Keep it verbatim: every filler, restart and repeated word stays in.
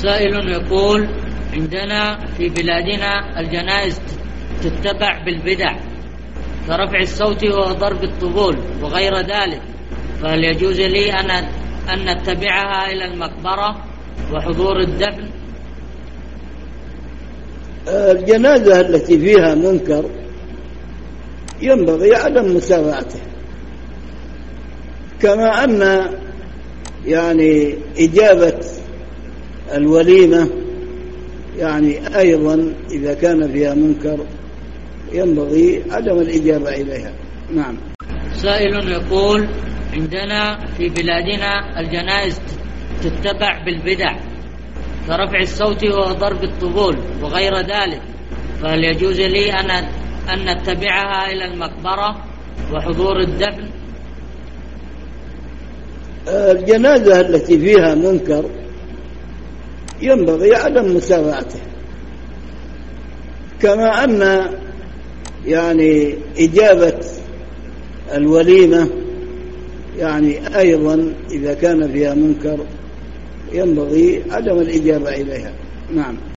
سائل يقول: عندنا في بلادنا الجنائز تتبع بالبدع كرفع الصوت وضرب الطبول وغير ذلك، فهل يجوز لي أن أن نتبعها إلى المقبرة وحضور الدفن؟ الجنازة التي فيها منكر ينبغي عدم متابعته، كما أن يعني إجابة الوليمة يعني أيضا إذا كان فيها منكر ينبغي عدم الإجابة إليها. نعم. سائل يقول: عندنا في بلادنا الجنائز تتبع بالبدع كرفع الصوت وضرب الطبول وغير ذلك، فهل يجوز لي أن أن نتبعها إلى المقبرة وحضور الدفن؟ الجنازة التي فيها منكر ينبغي عدم متابعته، كما أن يعني إجابة الوليمة يعني أيضا إذا كان فيها منكر ينبغي عدم الإجابة إليها. نعم.